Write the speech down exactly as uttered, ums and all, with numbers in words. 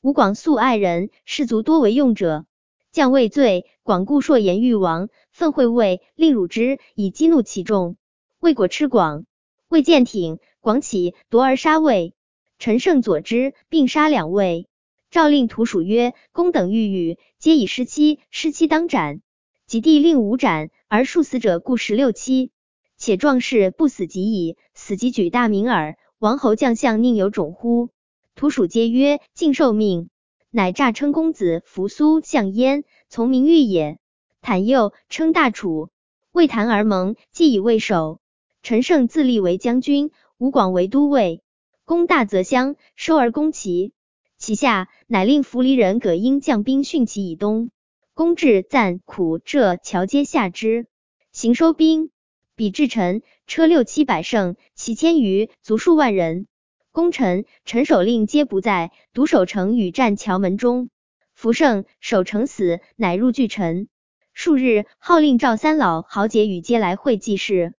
吴广素爱人，士卒多为用者。将畏罪，广固朔言欲王，愤会魏，令辱之，以激怒其众。魏果吃广，魏见挺，广起夺而杀魏。陈胜佐之，并杀两魏。诏令徒属曰：公等欲语，皆以失期，失期当斩。及帝令五斩，而数死者故十六期。且壮士不死即已，死即举大名耳。王侯将相宁有种乎？徒属皆曰：尽受命。乃诈称公子扶苏、项燕，从名誉也。袒佑称大楚，魏谭而盟，既以魏守。陈胜自立为将军，吴广为都尉。攻大泽乡，收而攻齐。其下，乃令扶黎人葛英将兵训其以东。公至赞、苦、浙、桥皆下之，行收兵。比至陈，车六七百乘，骑千余，卒数万人。攻陈，陈守令皆不在，独守城与战桥门中。扶胜守城死，乃入据陈。数日，号令赵三老、豪杰与皆来会祭事。